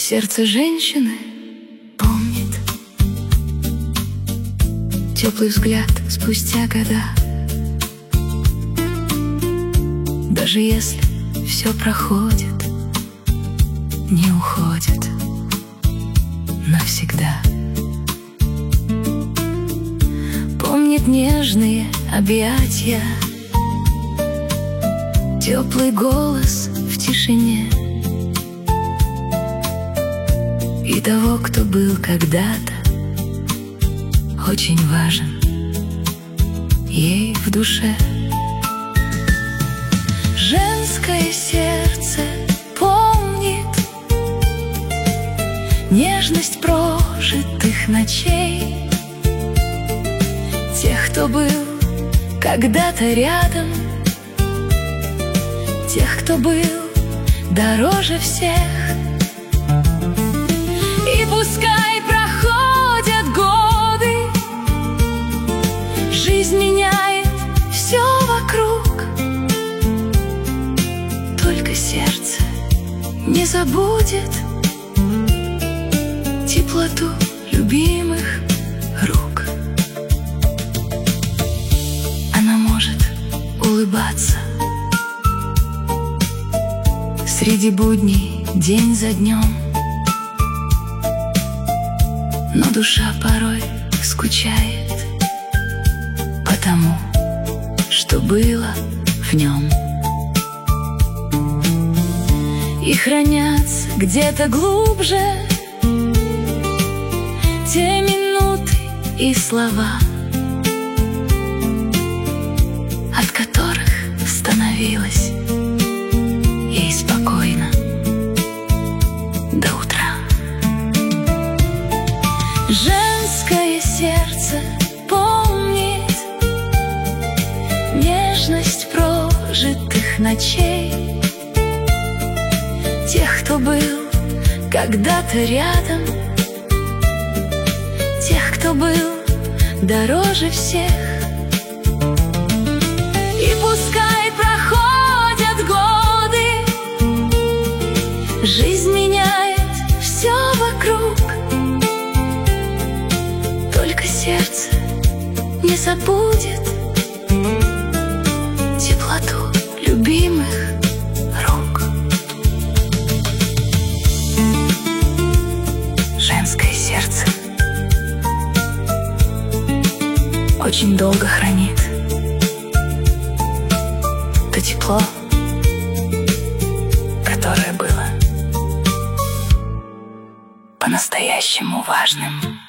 Сердце женщины помнит теплый взгляд спустя года. Даже если все проходит, не уходит навсегда. Помнит нежные объятия, теплый голос в тишине и того, кто был когда-то очень важен ей в душе. Женское сердце помнит нежность прожитых ночей, тех, кто был когда-то рядом, тех, кто был дороже всех. И пускай проходят годы, жизнь меняет все вокруг, только сердце не забудет теплоту любимых рук. Она может улыбаться среди будней день за днем, но душа порой скучает по тому, что было в нем. И хранятся где-то глубже те минуты и слова, от которых становилось ей спокойно до утра. Женское сердце помнит нежность прожитых ночей, тех, кто был когда-то рядом, тех, кто был дороже всех. И пускай проходят годы, жизнь меняет все вокруг, только сердце не забудет теплоту любимых рук. Женское сердце очень долго хранит то тепло, которое было по-настоящему важным.